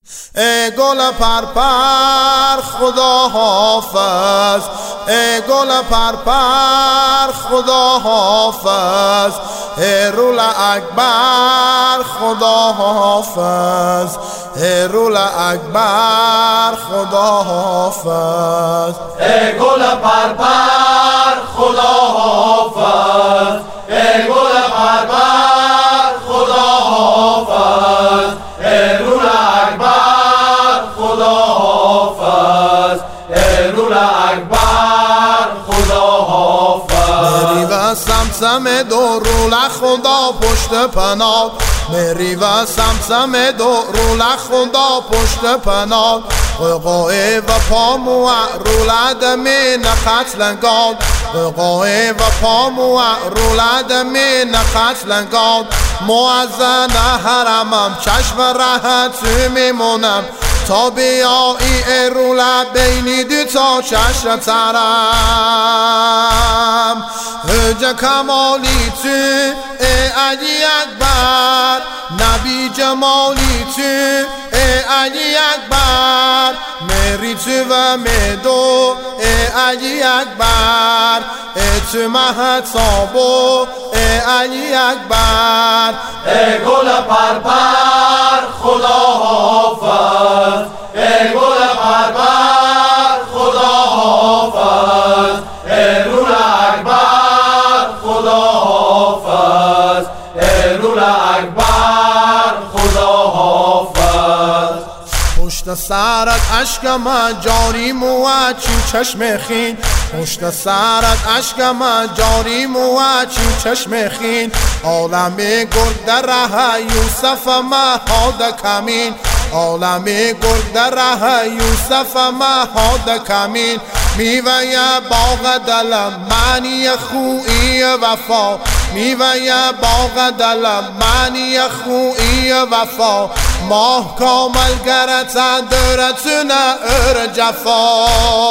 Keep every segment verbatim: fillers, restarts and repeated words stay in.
ای گل پرپر خدا حافظ، ای گل پرپر خدا حافظ، ای رول اکبر خدا حافظ، ای رول اکبر خدا حافظ. ای گل پرپر خدا حافظ، ای گل پرپر خدا حافظ، ای رول اکبر خدا حافظ، ای رول اکبر خدا حافظ. میری و سمسم دو رول خدا پشت پناه، میری و سمسم دو رول خدا پشت پناه، قوقای و پامو رول عدمی نقط لنگاد، قوقای و پامو رول عدمی نقط لنگاد. معزن حرمم چشم راحت میمونم تا بیایی ای رول بینی دو تا چشم ترم. هجا کمالی تو ای علی اکبر، نبی جمالی تو ای علی اکبر، میری تو و میدو ای علی اکبر، ای تو مهتابو ای علی اکبر. ای گل پرپر خدا حافظ، ای گل پرپر خدا حافظ، ای رول اکبر خدا حافظ، ای رول اکبر خدا حافظ. پشت سرت اشک من جاری موه چین چشم خین، پشت سرت اشک من جاری موه چین چشم خین. عالمی گل در ره یوسف مهاد کمین، عالمی گل در ره یوسف مهاد کمین. میوه باغ دلم معنی خویی وفا، میوه باغ دلم معنی خویی وفا. ماه کامل گرت درتونه ار جفا،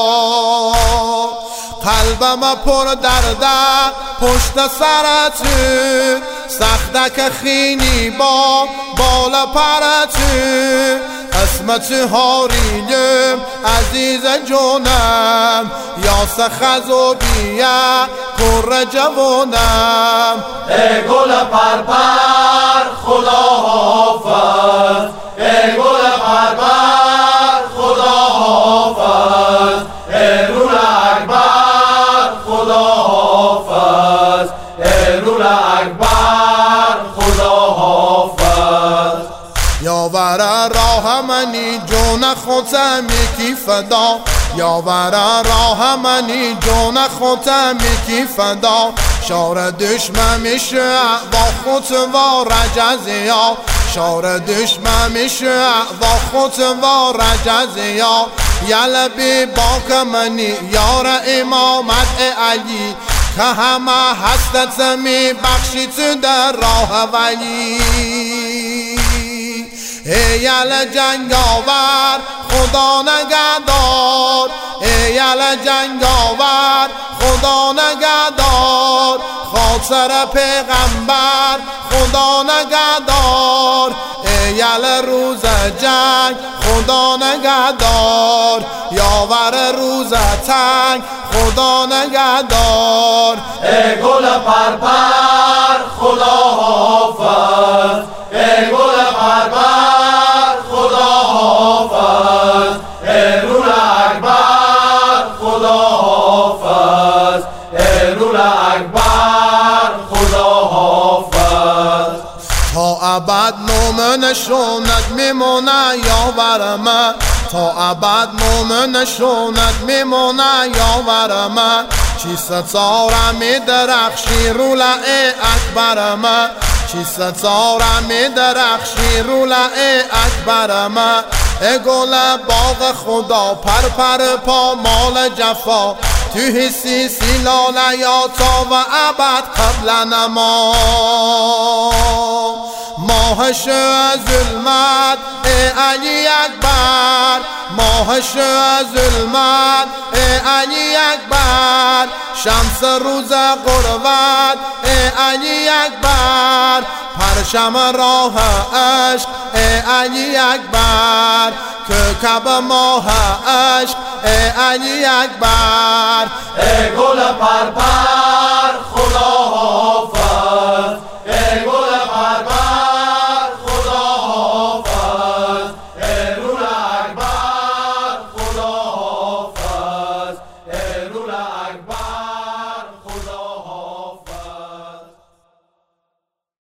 قلبم پر درده پشت سرت، سخته که خینی با بالا پرت. اسمت هارینم عزیز جونم، یا سخز و بیا کر جوانم. ای گل پرپر خدا حافظ، ای گل پرپر خدا حافظ، ای رول اکبر خدا حافظ، ای رول اکبر خدا حافظ. یاور راه منی جون خودم یکی فدا، یاور راه منی جون خودم یکی فدا. شار دشمن میشه با خود و رجزیا، شار دشمن میشه با خود و رجزیا. یلبی باک منی یار امامت علی، که همه هستت می بخشی تو در راه ولی. ای یل جنگاور خدا نگهدار، ای یل جنگاور خدا نگهدار. خاطر پیغمبر خدا نگهدار، ای یل روز جنگ خدا نگهدار. یاور روز تنگ خدا نگهدار. ای گل پرپر خدا حافظ، ای گل پرپر خدا حافظ، ای رول اکبر خدا حافظ، ای رول اکبر خدا حافظ. تا ابد نام نشونت میمونه یاور من، تا ابد نام نشونت میمونه یاور من. چی ستاره می درخشی رول اکبر من، چی ستاره می درخشی رول اکبر من. ای گل باغ خدا پر پر پا مال جفا، تو حسی سیلال یا تا و ابد قبل نما. ماه ظلمت ای علی اکبر، ماه ظلمت ای علی اکبر، شمس روز قربت ای علی اکبر، پرچم راه عشق ای علی اکبر، کوکب ماه عشق ای علی اکبر. ای گل پرپر